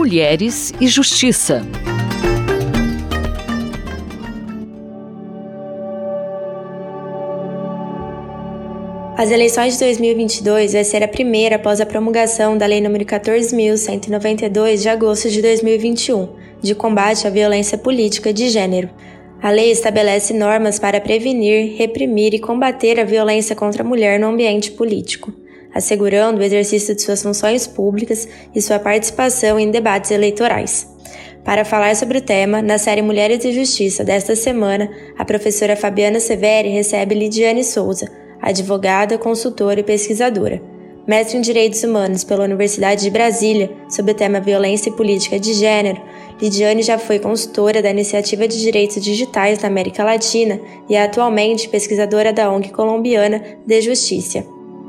Mulheres e Justiça. As eleições de 2022 vai ser a primeira após a promulgação da Lei nº 14.192 de agosto de 2021, de combate à violência política de gênero. A lei estabelece normas para prevenir, reprimir e combater a violência contra a mulher no ambiente político, assegurando o exercício de suas funções públicas e sua participação em debates eleitorais. Para falar sobre o tema, na série Mulheres e Justiça desta semana, a professora Fabiana Severi recebe Lidiane Souza, advogada, consultora e pesquisadora. Mestre em Direitos Humanos pela Universidade de Brasília, sob o tema Violência e Política de Gênero, Lidiane já foi consultora da Iniciativa de Direitos Digitais na América Latina e é atualmente pesquisadora da ONG colombiana De Justiça.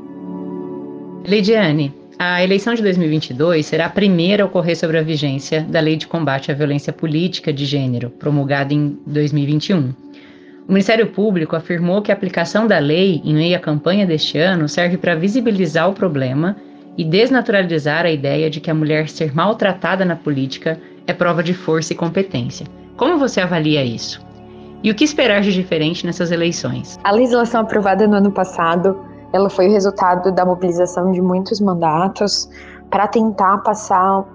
Lidiane, a eleição de 2022 será a primeira a ocorrer sobre a vigência da Lei de Combate à Violência Política de Gênero, promulgada em 2021. O Ministério Público afirmou que a aplicação da lei em meio à campanha deste ano serve para visibilizar o problema e desnaturalizar a ideia de que a mulher ser maltratada na política é prova de força e competência. Como você avalia isso? E o que esperar de diferente nessas eleições? A legislação aprovada no ano passado, ela foi o resultado da mobilização de muitos mandatos para tentar passar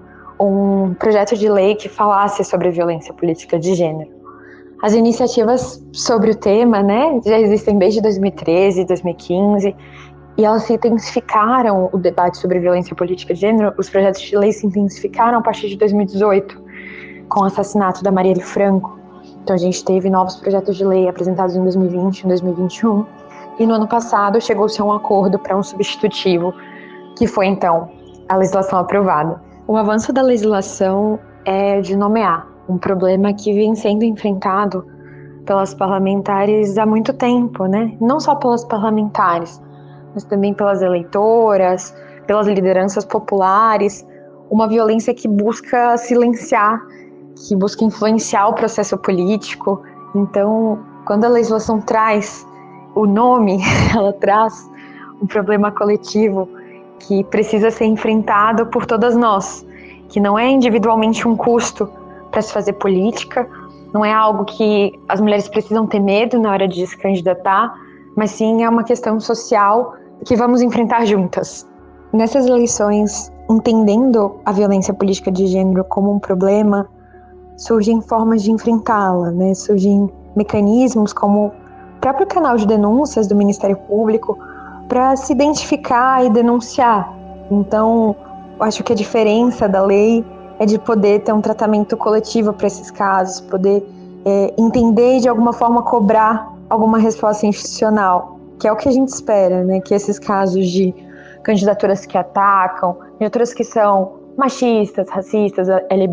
um projeto de lei que falasse sobre a violência política de gênero. As iniciativas sobre o tema, já existem desde 2013, 2015, e elas se intensificaram, o debate sobre violência política de gênero, os projetos de lei se intensificaram a partir de 2018, com o assassinato da Marielle Franco. Então a gente teve novos projetos de lei apresentados em 2020 e 2021, e no ano passado chegou-se a um acordo para um substitutivo, que foi então a legislação aprovada. O avanço da legislação é de nomear um problema que vem sendo enfrentado pelas parlamentares há muito tempo, Não só pelas parlamentares, mas também pelas eleitoras, pelas lideranças populares, uma violência que busca silenciar, que busca influenciar o processo político. Então, quando a legislação traz o nome, ela traz um problema coletivo que precisa ser enfrentado por todas nós, que não é individualmente um custo para se fazer política, não é algo que as mulheres precisam ter medo na hora de se candidatar, mas sim é uma questão social que vamos enfrentar juntas. Nessas eleições, entendendo a violência política de gênero como um problema, surgem formas de enfrentá-la, surgem mecanismos como o próprio canal de denúncias do Ministério Público para se identificar e denunciar. Então, eu acho que a diferença da lei é de poder ter um tratamento coletivo para esses casos, poder entender e de alguma forma cobrar alguma resposta institucional, que é o que a gente espera, que esses casos de candidaturas que atacam, candidaturas que são machistas, racistas,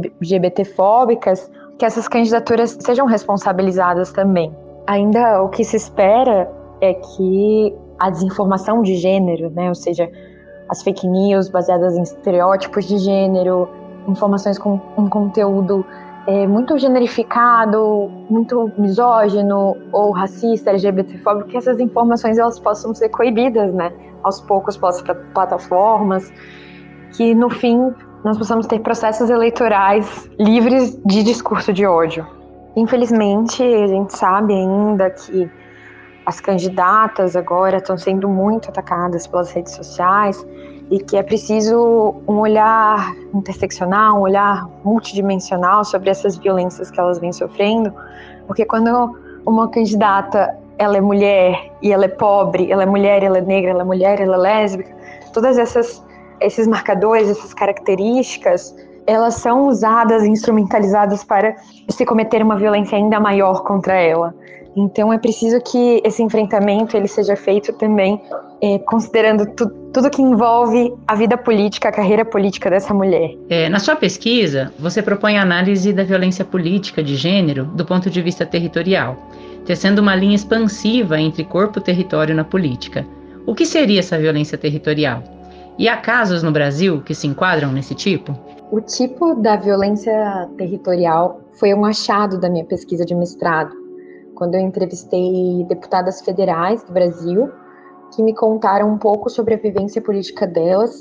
LGBTfóbicas, que essas candidaturas sejam responsabilizadas também. Ainda o que se espera é que a desinformação de gênero, ou seja, as fake news baseadas em estereótipos de gênero, informações com um conteúdo muito generificado, muito misógino ou racista, LGBTfóbico, que essas informações elas possam ser coibidas, aos poucos pelas plataformas, que no fim nós possamos ter processos eleitorais livres de discurso de ódio. Infelizmente, a gente sabe ainda que as candidatas agora estão sendo muito atacadas pelas redes sociais, e que é preciso um olhar interseccional, um olhar multidimensional sobre essas violências que elas vêm sofrendo, porque quando uma candidata ela é mulher e ela é pobre, ela é mulher, ela é negra, ela é mulher, ela é lésbica, todas esses marcadores, essas características, elas são usadas e instrumentalizadas para se cometer uma violência ainda maior contra ela. Então é preciso que esse enfrentamento ele seja feito também considerando tudo que envolve a vida política, a carreira política dessa mulher. Na sua pesquisa, você propõe a análise da violência política de gênero do ponto de vista territorial, tecendo uma linha expansiva entre corpo e território na política. O que seria essa violência territorial? E há casos no Brasil que se enquadram nesse tipo? O tipo da violência territorial foi um achado da minha pesquisa de mestrado, quando eu entrevistei deputadas federais do Brasil que me contaram um pouco sobre a vivência política delas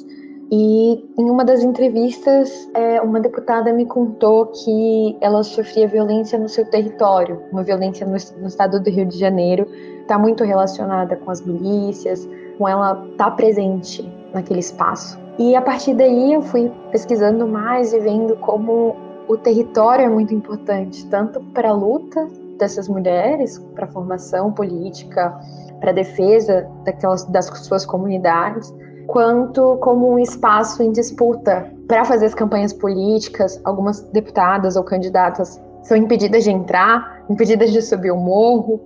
E em uma das entrevistas, uma deputada me contou que ela sofria violência no seu território, uma violência no estado do Rio de Janeiro, está muito relacionada com as milícias, com ela estar presente naquele espaço. E a partir daí eu fui pesquisando mais e vendo como o território é muito importante, tanto para a luta dessas mulheres, para a formação política, para a defesa das suas comunidades, quanto como um espaço em disputa para fazer as campanhas políticas. Algumas deputadas ou candidatas são impedidas de entrar, impedidas de subir o morro,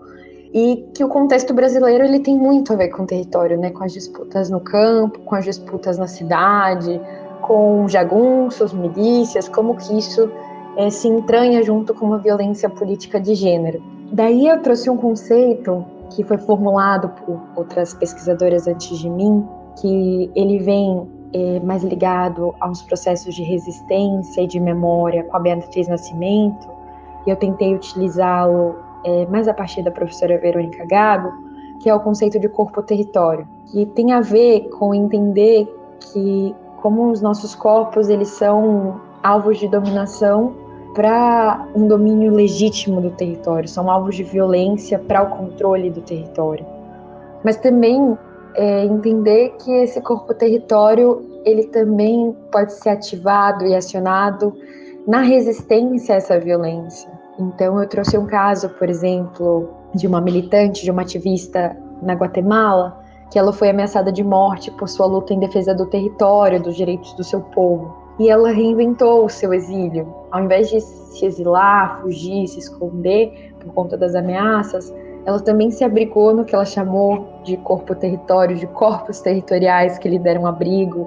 e que o contexto brasileiro ele tem muito a ver com o território, né? Com as disputas no campo, com as disputas na cidade, com jagunços, milícias, como que isso se entranha junto com uma violência política de gênero. Daí eu trouxe um conceito que foi formulado por outras pesquisadoras antes de mim, que ele vem mais ligado aos processos de resistência e de memória com a Beatriz Nascimento, e eu tentei utilizá-lo mais a partir da professora Verônica Gago, que é o conceito de corpo-território, que tem a ver com entender que como os nossos corpos eles são alvos de dominação para um domínio legítimo do território, são alvos de violência para o controle do território. Mas também entender que esse corpo-território ele também pode ser ativado e acionado na resistência a essa violência. Então eu trouxe um caso, por exemplo, de uma militante, de uma ativista na Guatemala, que ela foi ameaçada de morte por sua luta em defesa do território, dos direitos do seu povo. E ela reinventou o seu exílio. Ao invés de se exilar, fugir, se esconder por conta das ameaças, ela também se abrigou no que ela chamou de corpo-território, de corpos territoriais que lhe deram abrigo,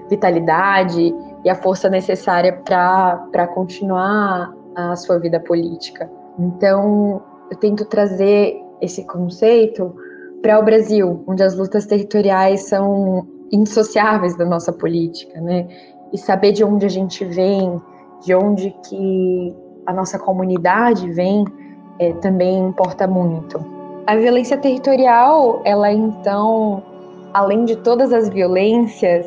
vitalidade e a força necessária para continuar a sua vida política. Então, eu tento trazer esse conceito para o Brasil, onde as lutas territoriais são indissociáveis da nossa política, né? E saber de onde a gente vem, de onde que a nossa comunidade vem, também importa muito. A violência territorial, ela então, além de todas as violências,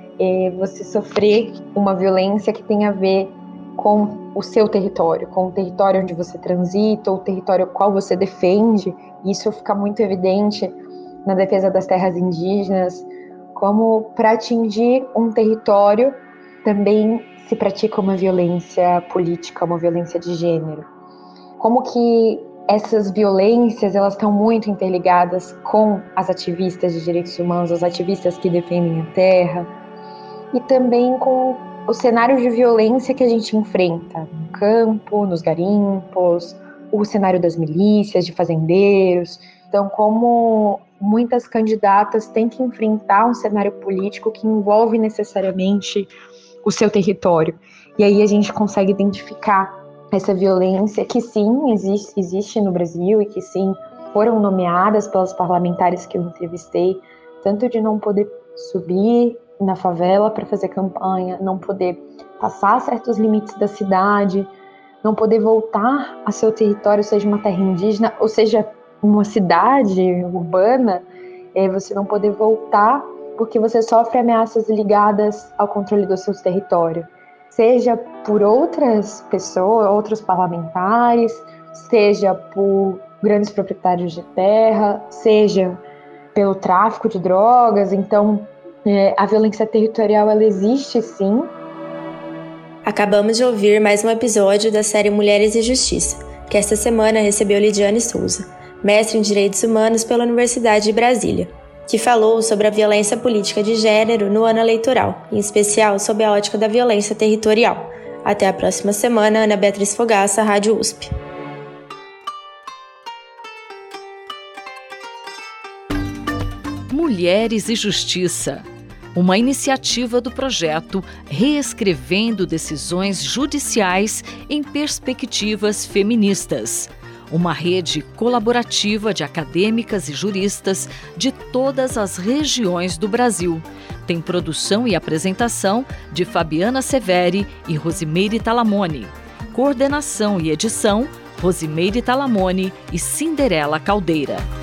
você sofrer uma violência que tem a ver com o seu território, com o território onde você transita, o território qual você defende. Isso fica muito evidente na defesa das terras indígenas, como para atingir um território também se pratica uma violência política, uma violência de gênero. Como que essas violências elas estão muito interligadas com as ativistas de direitos humanos, as ativistas que defendem a terra, e também com o cenário de violência que a gente enfrenta no campo, nos garimpos, o cenário das milícias, de fazendeiros. Então, como muitas candidatas têm que enfrentar um cenário político que envolve necessariamente o seu território. E aí a gente consegue identificar essa violência que sim, existe no Brasil e que sim, foram nomeadas pelas parlamentares que eu entrevistei, tanto de não poder subir na favela para fazer campanha, não poder passar certos limites da cidade, não poder voltar a seu território, seja uma terra indígena, ou seja, uma cidade urbana, você não poder voltar porque você sofre ameaças ligadas ao controle do seu território, seja por outras pessoas, outros parlamentares, seja por grandes proprietários de terra, seja pelo tráfico de drogas. Então, a violência territorial, ela existe sim. Acabamos de ouvir mais um episódio da série Mulheres e Justiça, que esta semana recebeu Lidiane Souza, mestre em Direitos Humanos pela Universidade de Brasília, que falou sobre a violência política de gênero no ano eleitoral, em especial sob a ótica da violência territorial. Até a próxima semana, Ana Beatriz Fogaça, Rádio USP. Mulheres e Justiça, uma iniciativa do projeto Reescrevendo Decisões Judiciais em Perspectivas Feministas, uma rede colaborativa de acadêmicas e juristas de todas as regiões do Brasil. Tem produção e apresentação de Fabiana Severi e Rosimeire Talamone. Coordenação e edição, Rosimeire Talamone e Cinderela Caldeira.